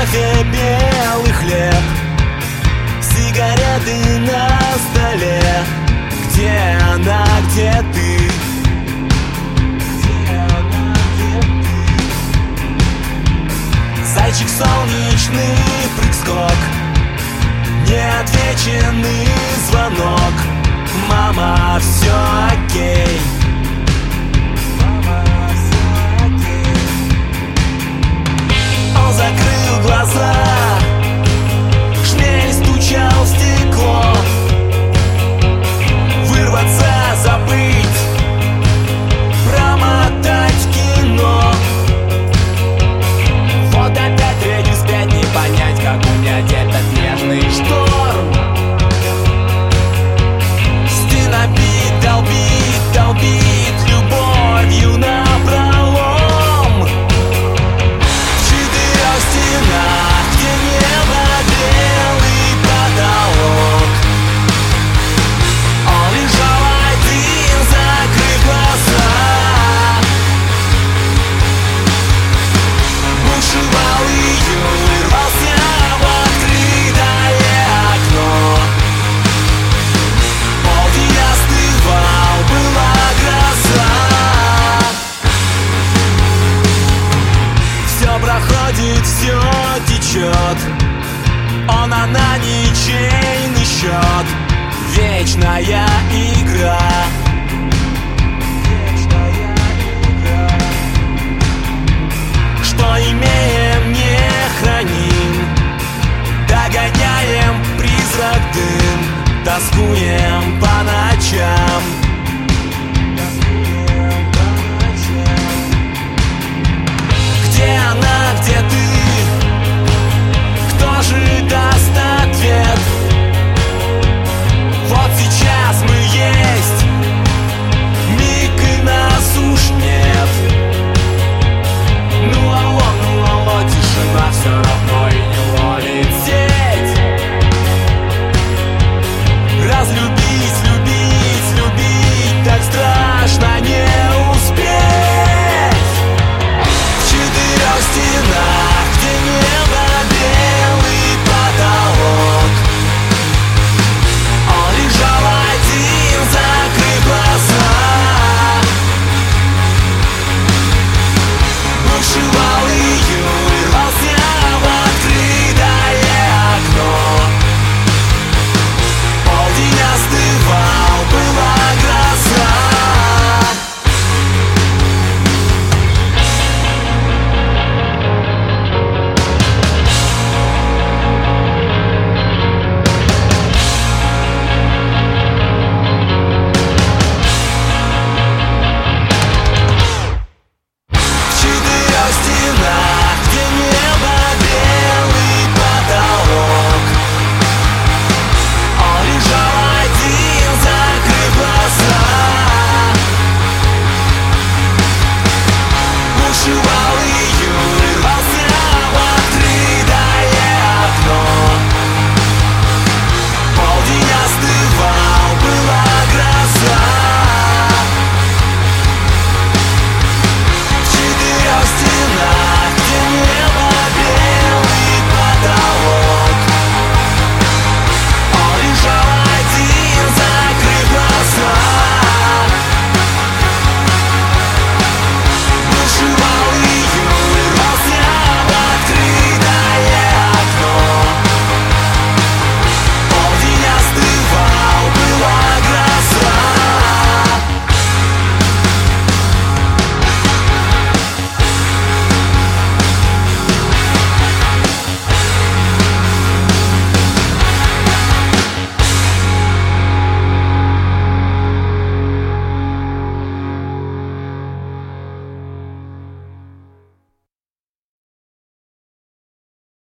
кофе, белый хлеб, сигареты на столе. Где она, где ты? Зайчик солнечный, прыг-скок, неотвеченный звонок. Мама, все окей. Он закрыл глаза, шмель стучал в стекло. Вырваться, забыть, промотать кино. Вот опять редис 5, не понять, как унять этот нежный шторм. Стена бит, долбит, долбит любовью напролом. В 4 стенах, где небо, белый потолок. Он лежал один, закрыв глаза. Бушевал июль, рвался в открытое окно. Полдень остывал, была гроза. Все проходит, все течет. Он, она, ничейный счет. Вечная игра. Что имеем, не храним. Догоняем призрак дым. Тоскуем по